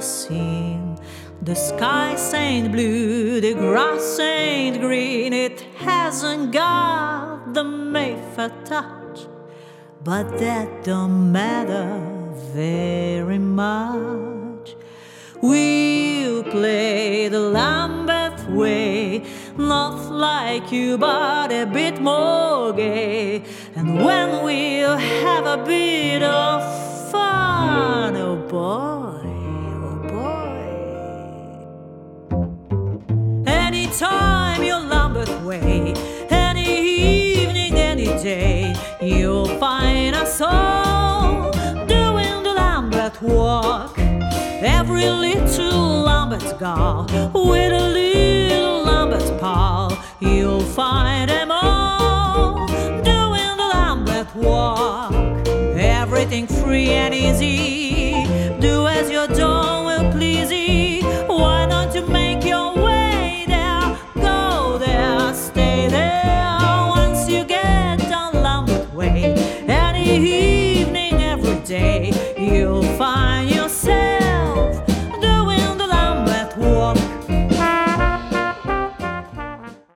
seen. The skies ain't blue, the grass ain't green, it hasn't got the Mayfair touch, but that don't matter very much. We'll play the Lambeth way, not like you, but a bit more gay. And when we'll have a bit of fun, oh boy, oh boy. Anytime you're Lambeth way, any evening, any day, you'll find us all doing the Lambeth walk. Every little Lambeth girl with a little Lambeth pal, you'll find them all doing the Lambeth walk. Everything free and easy, do as you're done will please ye. Why don't you make your way there, go there, stay there. Once you get down Lambeth way, any evening, every day, you'll